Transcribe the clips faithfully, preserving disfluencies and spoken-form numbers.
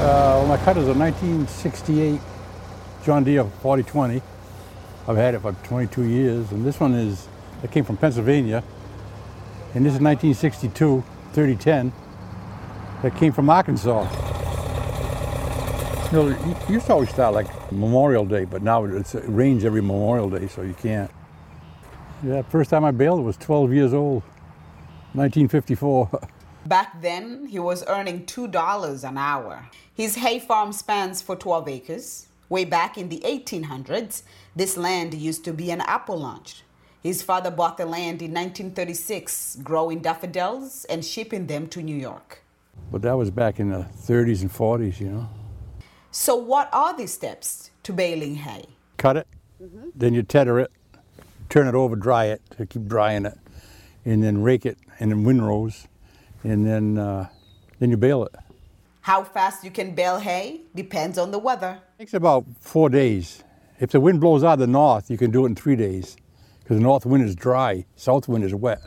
Uh, well, my cut is a nineteen sixty-eight John Deere forty twenty. I've had it for twenty-two years, and this one is, it came from Pennsylvania, and this is nineteen sixty-two thirty ten. That came from Arkansas. You know, you used to always start like Memorial Day, but now it's, it rains every Memorial Day, so you can't. Yeah, first time I baled it was twelve years old, nineteen fifty-four. Back then, he was earning two dollars an hour. His hay farm spans for twelve acres. Way back in the eighteen hundreds, this land used to be an apple launch. His father bought the land in nineteen thirty-six, growing daffodils and shipping them to New York. But that was back in the thirties and forties, you know. So what are the steps to baling hay? Cut it, mm-hmm. Then you tether it, turn it over, dry it, to keep drying it, and then rake it in windrows, and then, uh, then you bale it. How fast you can bale hay depends on the weather. It takes about four days. If the wind blows out of the north, you can do it in three days, because the north wind is dry, south wind is wet.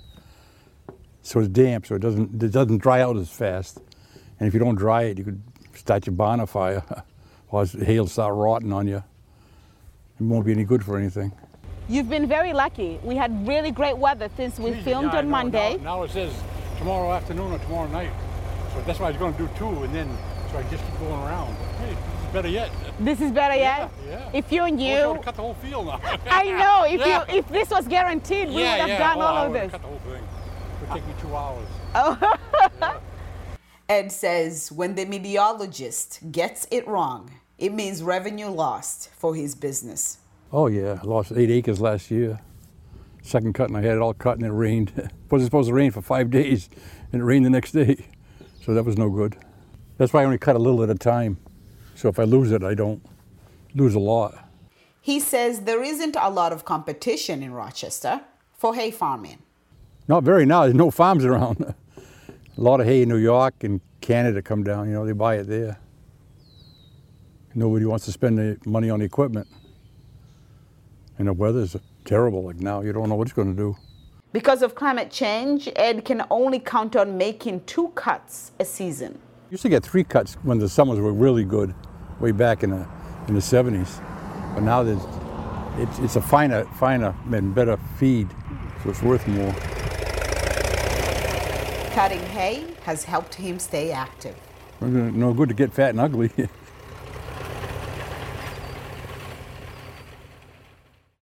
So it's damp, so it doesn't, it doesn't dry out as fast. And if you don't dry it, you could start your barn on fire, or the hay will start rotting on you. It won't be any good for anything. You've been very lucky. We had really great weather since we filmed yeah, on Monday. Now, now it says tomorrow afternoon or tomorrow night. So that's why I was going to do two, and then so I just keep going around. Hey, this is better yet. This is better yet? Yeah, yeah. If you and you... I would cut the whole field now. I know. If yeah. you if this was guaranteed, we yeah, would have yeah. done oh, all I of this. cut the whole thing. It would take me two hours. Oh. yeah. Ed says when the meteorologist gets it wrong, it means revenue lost for his business. Oh yeah, I lost eight acres last year. Second cutting, I had it all cut and it rained. It wasn't supposed to rain for five days, and it rained the next day. So that was no good. That's why I only cut a little at a time. So if I lose it, I don't lose a lot. He says there isn't a lot of competition in Rochester for hay farming. Not very now, there's no farms around. A lot of hay in New York and Canada come down, you know, they buy it there. Nobody wants to spend the money on the equipment. And the weather's terrible, like now, you don't know what it's going to do. Because of climate change, Ed can only count on making two cuts a season. Used to get three cuts when the summers were really good, way back in the in the seventies. But now there's it's it's a finer, finer and better feed, so it's worth more. Cutting hay has helped him stay active. No good to get fat and ugly.